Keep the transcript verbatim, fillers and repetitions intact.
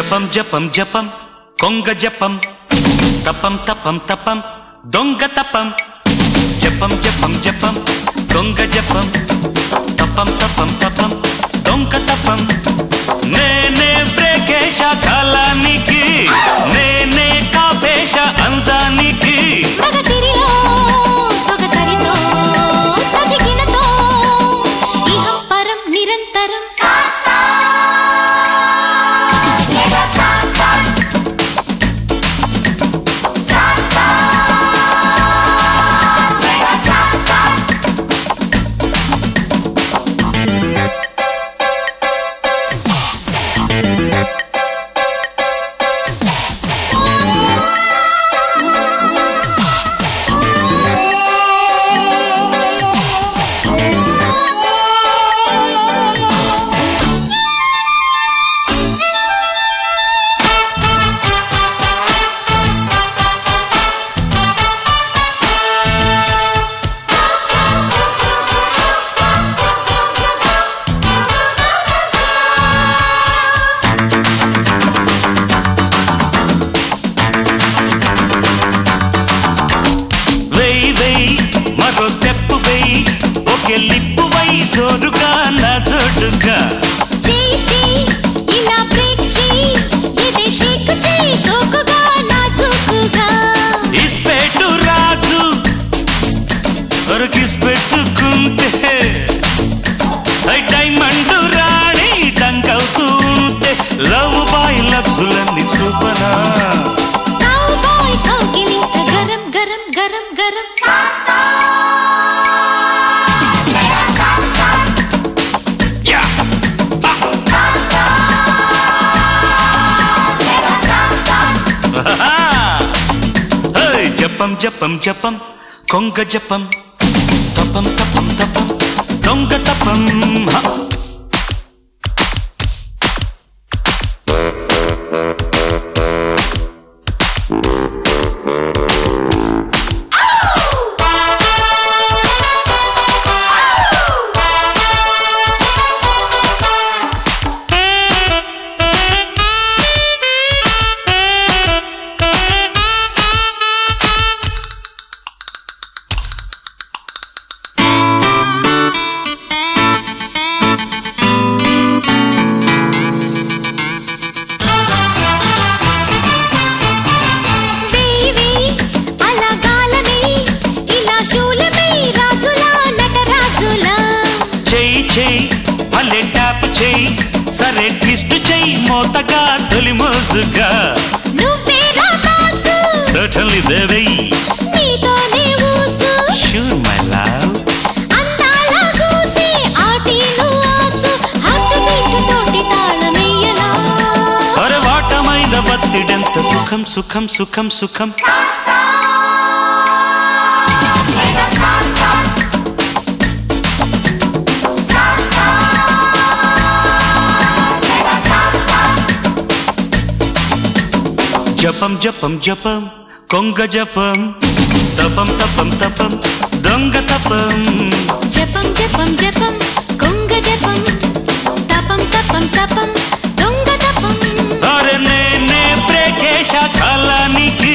జపం జపం జపం కొంగ జపం తపం తపం తపం దొంగ తపం జపం జపం జపం కొంగ జపం తపం తపం తపం దొంగ తపం నేనే బ్రేకేశ కాలానికి నేనే కాపేశ అందానికి నిరంతరం లిప్పు వై జోరుగా నా జోడుగా చెయ్యి చెయ్యి ఇలా బ్రేక్ చెయ్యి ఇదే షేక్ చెయ్యి సోకుగా నా జోకుగా ఇస్పెట్టు రాజు ఒరకిస్ పెట్టుకుంటే డైమండ్ రాణి డంకవుతూ ఉంటే లవ్ బాయ్ లబ్జులన్నీ చూపనా కౌ బాయ్ కౌగిలింత గరం గరం గరం గరం జపం జపం జపం కొంగ జపం తపం తపం తపం దొంగ తపం భలే ట్యాప్ చెయ్యి సరే ట్విస్ట్ చెయ్యి మోతగా తొలి మోజుగా నువ్వేరా బాసు సర్టన్లీ దేవై నీతోనే ఊసు షూర్ మై లవ్ అందాల గూసి ఆటిను ఆసు హార్ట్ బీట్ తోటి తాళమేయలా అరే వాటమైన బత్తిడెంత సుఖం సుఖం సుఖం సుఖం జపం జపం జపం కొంగ జపం తపం తపం తపం దొంగ తపం జపం జపం జపం కొంగ జపం తపం తపం తపం దొంగ తపం అరే నేనే బ్రేకేశ కాలానికి